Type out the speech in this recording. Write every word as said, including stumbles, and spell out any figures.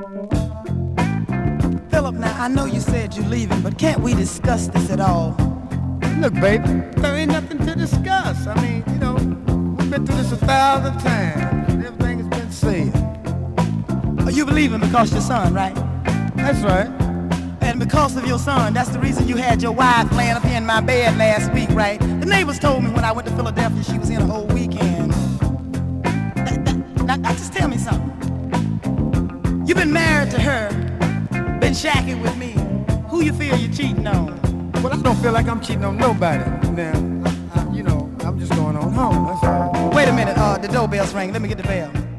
Philip, now I know you said you're leaving, but can't we discuss this at all? Look, baby, there ain't nothing to discuss. I mean, you know, we've been through this a thousand times, and everything has been said. Oh, you believe because your son, right? That's right. And because of your son, that's the reason you had your wife laying up here in my bed last week, right? The neighbors told me when I went to Philadelphia she was in a whole weekend. That, that, now, now just tell me something. You've been married to her, been shacking with me. Who you feel you're cheating on? Well, I don't feel like I'm cheating on nobody. Now, I, I, you know, I'm just going on home, that's all. Wait a minute, uh, the doorbell's ringing. Let me get the bell.